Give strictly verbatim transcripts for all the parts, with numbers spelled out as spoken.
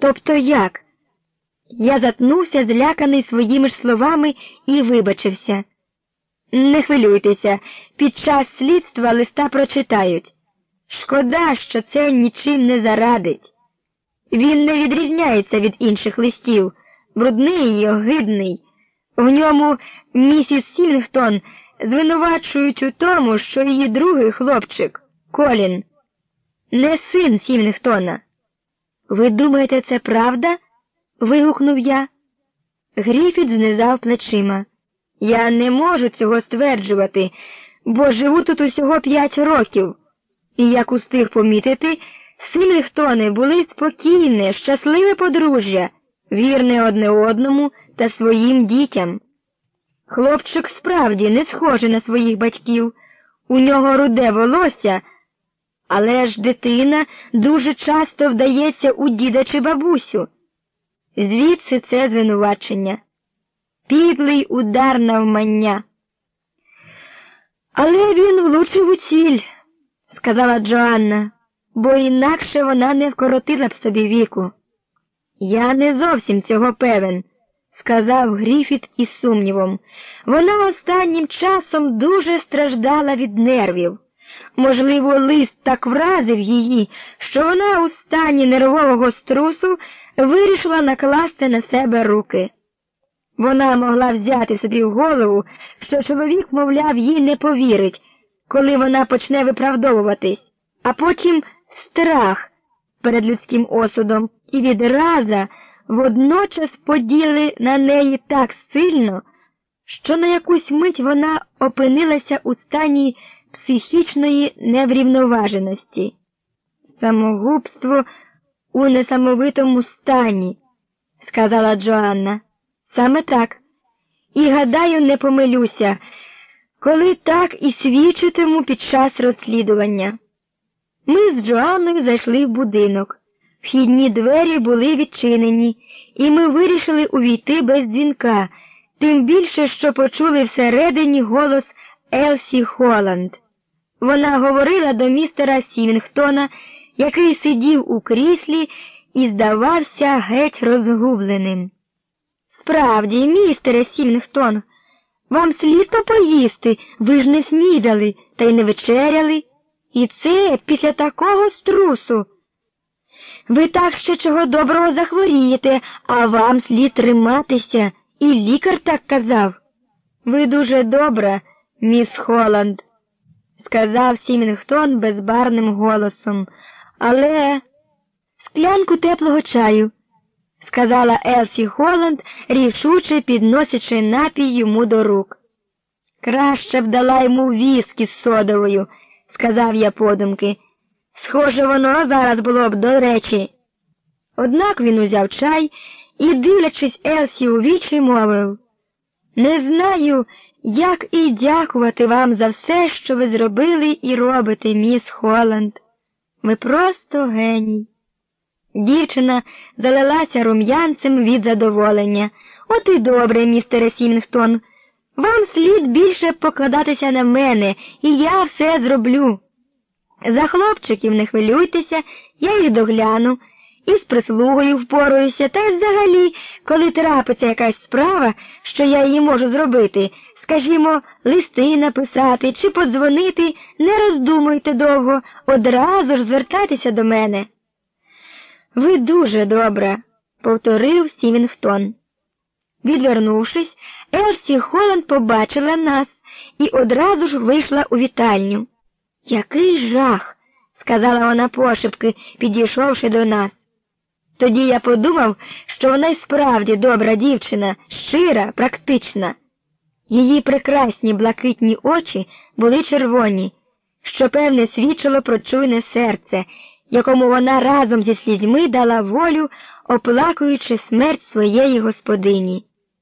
Тобто як? Я затнувся, зляканий своїми ж словами, і вибачився. Не хвилюйтеся, під час слідства листа прочитають. Шкода, що це нічим не зарадить. Він не відрізняється від інших листів, брудний і огидний. В ньому місіс Сімінгтон звинувачують у тому, що її другий хлопчик, Колін, не син Сімінгтона. Ви думаєте, це правда? Вигукнув я. Гріфіт знизав плечима. Я не можу цього стверджувати, бо живу тут усього п'ять років. І, як устиг помітити, Сімінгтони були спокійне, щасливе подружжя, вірне одне одному та своїм дітям. Хлопчик справді не схожий на своїх батьків, у нього руде волосся, але ж дитина дуже часто вдається у діда чи бабусю. Звідси це звинувачення. Підлий удар навмання. Але він влучив у ціль, сказала Джоанна, бо інакше вона не вкоротила б собі віку. Я не зовсім цього певен, сказав Гріфіт із сумнівом. Вона останнім часом дуже страждала від нервів. Можливо, лист так вразив її, що вона у стані нервового струсу вирішила накласти на себе руки. Вона могла взяти собі в голову, що чоловік, мовляв, їй не повірить, коли вона почне виправдовуватись, а потім страх перед людським осудом і відраза водночас поділи на неї так сильно, що на якусь мить вона опинилася у стані психічної неврівноваженості. Самогубство у несамовитому стані, сказала Джоанна. Саме так. І, гадаю, не помилюся, коли так і свідчитиму під час розслідування. Ми з Джоанною зайшли в будинок. Вхідні двері були відчинені, і ми вирішили увійти без дзвінка, тим більше, що почули всередині голос Елсі Холланд. Вона говорила до містера Сімінгтона, який сидів у кріслі і здавався геть розгубленим. Справді, містере Сімінгтон, вам слідно поїсти, ви ж не снідали та й не вечеряли. І це після такого струсу. Ви так ще чого доброго захворієте, а вам слід триматися, і лікар так казав. Ви дуже добра, міс Холланд, сказав Сімінгтон безбарним голосом, але склянку теплого чаю, сказала Елсі Холланд, рішуче підносячи напій йому до рук. Краще б дала йому віскі з содовою, сказав я подумки. Схоже, воно зараз було б до речі. Однак він узяв чай і, дивлячись Елсі у вічі, мовив: «Не знаю, як і дякувати вам за все, що ви зробили і робите, міс Холланд. Ви просто геній». Дівчина залилася рум'янцем від задоволення. «От і добре, містере Сімінгтон. Вам слід більше покладатися на мене, і я все зроблю. За хлопчиків не хвилюйтеся, я їх догляну, і з прислугою впораюся, та й взагалі, коли трапиться якась справа, що я її можу зробити, скажімо, листи написати чи подзвонити, не роздумуйте довго, одразу ж звертайтеся до мене». «Ви дуже добра», – повторив Сімінгтон. Відвернувшись, Елсі Холланд побачила нас і одразу ж вийшла у вітальню. «Який жах!» – сказала вона пошепки, підійшовши до нас. Тоді я подумав, що вона й справді добра дівчина, щира, практична. Її прекрасні блакитні очі були червоні, що, певне, свідчило про чуйне серце, якому вона разом зі слізьми дала волю, оплакуючи смерть своєї господині.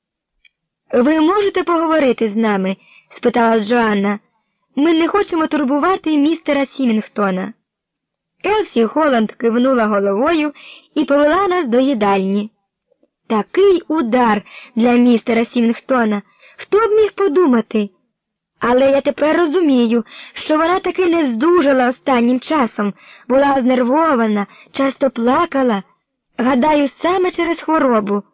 «Ви можете поговорити з нами?» – спитала Джоанна. «Ми не хочемо турбувати містера Сімінгтона». Елсі Холланд кивнула головою і повела нас до їдальні. Такий удар для містера Сімінгтона! Хто б міг подумати? Але я тепер розумію, що вона таки не здужала останнім часом, була знервована, часто плакала. Гадаю, саме через хворобу